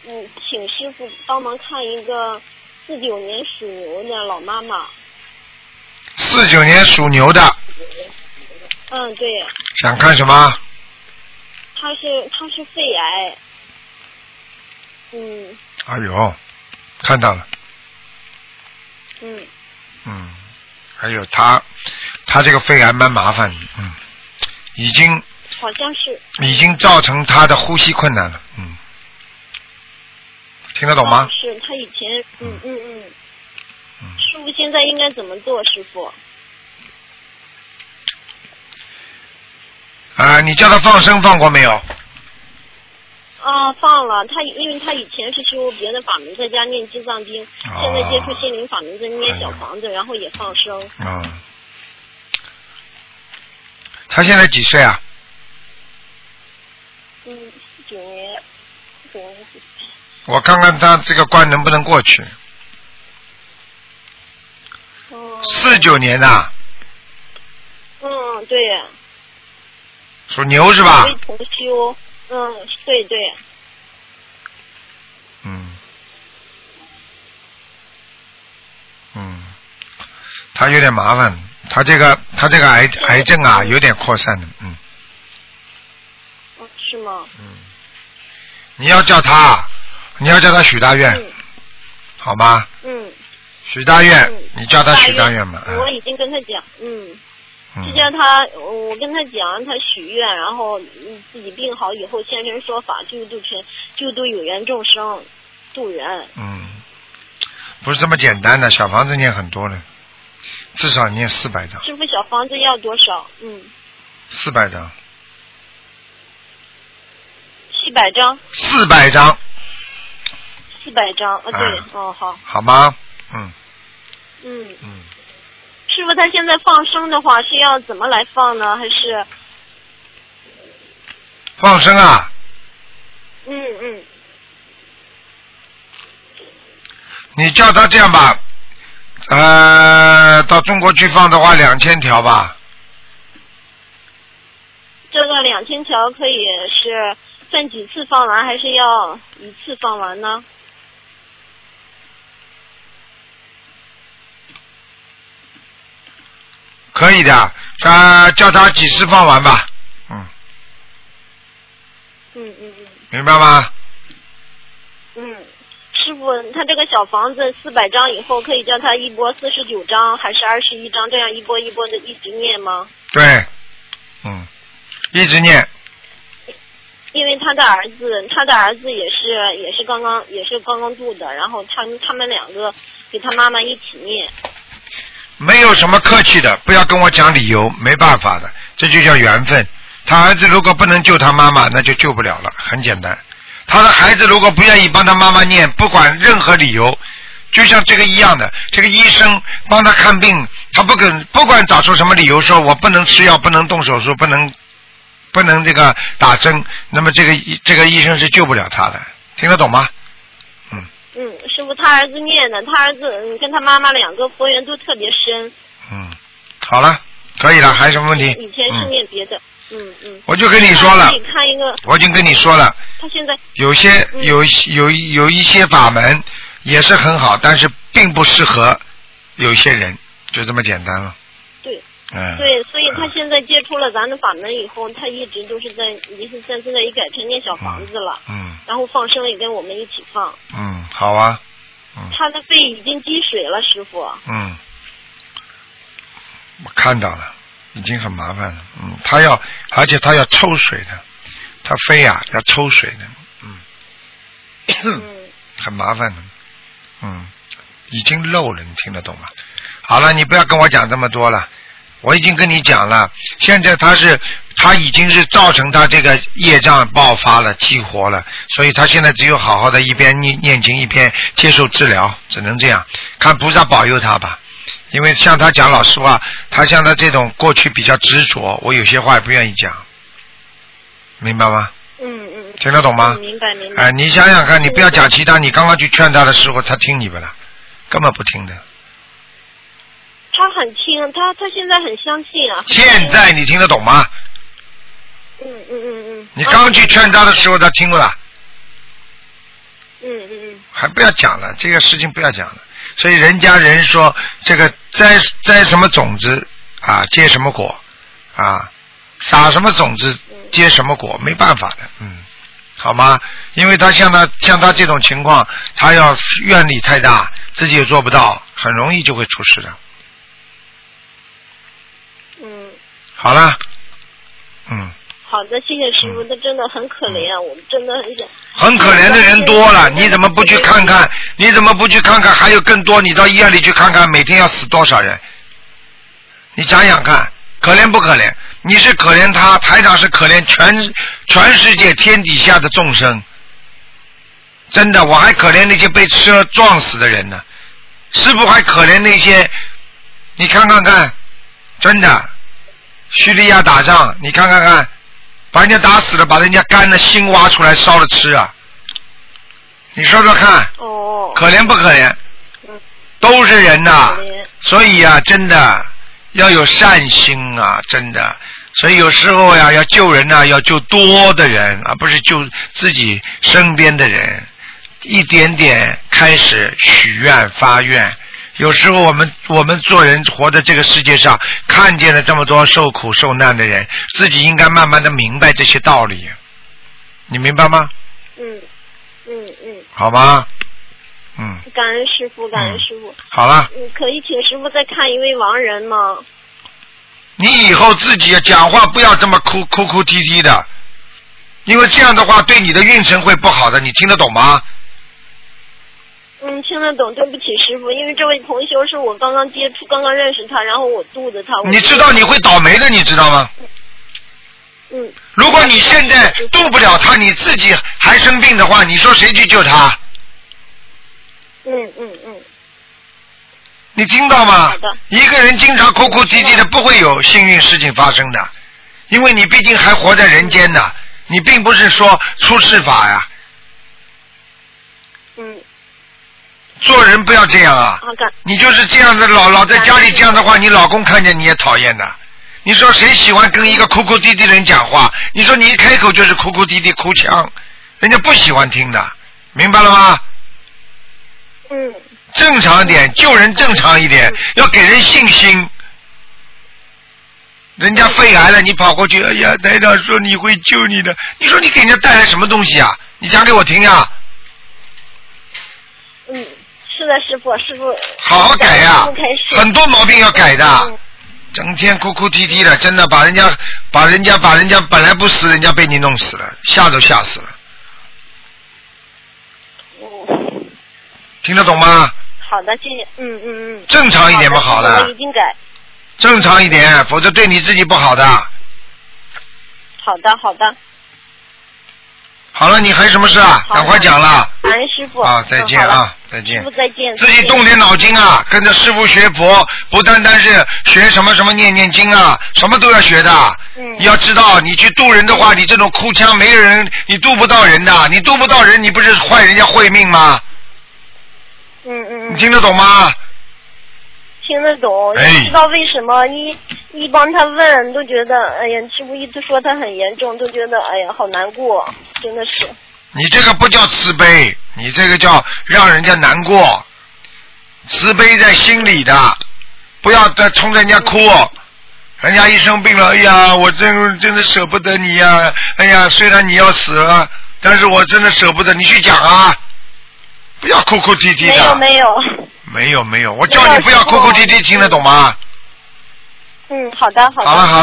请师傅帮忙看一个49年属牛的老妈妈。 49年属牛的。 对。 想看什么？ 她是肺癌。 哎呦，看到了。还有他这个肺癌蛮麻烦的，已经好像是已经造成他的呼吸困难了，听得懂吗？ 是他以前，师傅现在应该怎么做，师傅？ 你叫他放生放过没有？ 放了。因为他以前是修别的法门，在家念经藏经，现在接触心灵法门，在念小房子，然后也放生。 他现在几岁啊 ？49年。 我看看他这个关能不能过去。49年的。 对。 属牛是吧？ 重修。对。 他有点麻烦，他这个癌症啊有点扩散的， 是吗？ 你要叫他许大愿，好吗？许大愿，你叫他许大愿嘛。 我已经跟他讲，就叫他，我跟他讲，他许愿，然后自己病好以后现身说法，救度有缘众生，度人。 不是这么简单的，小房子念很多了，至少念400张。 师傅，小房子要多少 ？400张。 700张。 400张。 400张，对，好。 好吗？ 师傅，他现在放生的话是要怎么来放呢？还是？ 放生啊？你叫他这样吧，到中国去放的话2000条吧。 这个2000条可以是分几次放完，还是要一次放完呢？ 可以的，叫他几次放完吧。明白吗？ 师傅，他这个小房子400张以后，可以叫他一波49张，还是21张，这样一波一波的一直念吗？ 对，一直念。 因为他的儿子也是刚刚度的，然后他们两个给他妈妈一起念。 没有什么客气的，不要跟我讲理由，没办法的，这就叫缘分。他儿子如果不能救他妈妈，那就救不了了，很简单。他的孩子如果不愿意帮他妈妈念，不管任何理由，就像这个一样的，这个医生帮他看病，他不管找出什么理由，说我不能吃药，不能动手术，不能这个打针，那么这个医生是救不了他的，听得懂吗？ 师傅，他儿子念的，他儿子跟他妈妈两个佛缘都特别深。 好了，可以了，还有什么问题？ 以前是念别的。 我就跟你说了， 看一个， 我已经跟你说了， 他现在有一些法门也是很好，但是并不适合有些人，就这么简单了。 对。对，所以他现在接触了咱的法门以后，他一直都是现在也改成念小房子了。然后放生也跟我们一起放。 好啊。 他的肺已经积水了，师傅。 我看到了，已经很麻烦了。而且他要抽水的，他肺要抽水的。很麻烦的。已经漏了，你听得懂吗？好了，你不要跟我讲这么多了。我已经跟你讲了，现在他已经是造成他这个业障爆发了，激活了，所以他现在只有好好的一边念经一边接受治疗，只能这样，看菩萨保佑他吧。因为像他讲老实话，他像他这种过去比较执着，我有些话也不愿意讲，明白吗？听得懂吗？ 明白。 你想想看，你不要讲其他，你刚刚去劝他的时候，他听你不啦？根本不听的。 他很听，他现在很相信啊。 现在你听得懂吗？ 嗯。 你刚去劝他的时候，他听不啦？ 还不要讲了，这个事情不要讲了。所以人说这个栽什么种子啊，结什么果啊，撒什么种子结什么果，没办法的，好吗？因为他像他这种情况，他要愿力太大，自己也做不到，很容易就会出事的。好了， 好的，谢谢师傅，他真的很可怜，我真的很想。 很可怜的人多了，你怎么不去看看？你怎么不去看看？还有更多，你到医院里去看看，每天要死多少人？你想想看，可怜不可怜？你是可怜他，台长是可怜全世界天底下的众生。真的，我还可怜那些被车撞死的人呢。师父还可怜那些，你看看看，真的，叙利亚打仗，你看看看。把人家打死了，把人家肝的心挖出来烧了吃啊！你说说看，可怜不可怜？都是人呐，所以啊，真的要有善心啊，真的。所以有时候呀，要救人呐，要救多的人，而不是救自己身边的人。一点点开始许愿发愿。有时候我们做人活在这个世界上，看见了这么多受苦受难的人，自己应该慢慢的明白这些道理，你明白吗？好吗？ 感恩师父，感恩师父。 好了。 可以请师父再看一位亡人吗？ 你以后自己讲话不要这么哭啼啼的，因为这样的话对你的运程会不好的，你听得懂吗？ 听得懂，对不起师傅，因为这位同修是我刚刚接触、刚刚认识他，然后我度的他。 你知道你会倒霉的，你知道吗？如果你现在度不了他，你自己还生病的话，你说谁去救他？你听到吗？一个人经常哭啼啼的，不会有幸运事情发生的，因为你毕竟还活在人间呢，你并不是说出世法呀。做人不要这样啊！你就是这样的老在家里这样的话，你老公看见你也讨厌的。你说谁喜欢跟一个哭哭啼啼的人讲话？你说你一开口就是哭哭啼啼哭腔，人家不喜欢听的，明白了吗？正常一点，救人正常一点，要给人信心。人家肺癌了，你跑过去，哎呀，台长说你会救你的，你说你给人家带来什么东西啊？你讲给我听呀！ 是的，师傅， 好好改呀，很多毛病要改的，整天哭哭啼啼的，真的把人家本来不死，人家被你弄死了，吓都吓死了。听得懂吗？ 好的，谢谢。 正常一点不好了。 我已经改。 正常一点，否则对你自己不好的。 好的。 好了，你还有什么事啊？赶快讲了。 感恩师傅。 再见啊，再见。 师傅再见。 自己动点脑筋啊，跟着师傅学佛，不单单是学什么念经啊，什么都要学的。你要知道，你去渡人的话，你这种哭腔没有人，你渡不到人的，你渡不到人，你不是坏人家慧命吗？你听得懂吗？ 听得懂，也知道为什么一帮他问都觉得，哎呀，师傅一直说他很严重，都觉得哎呀好难过，真的是。 你这个不叫慈悲，你这个叫让人家难过。慈悲在心里的，不要再冲着人家哭。人家一生病了，哎呀，我真的舍不得你呀，哎呀，虽然你要死了，但是我真的舍不得，你去讲啊，不要哭哭啼啼的。没有，我叫你不要哭哭啼啼，听得懂吗？ 好的。 好了。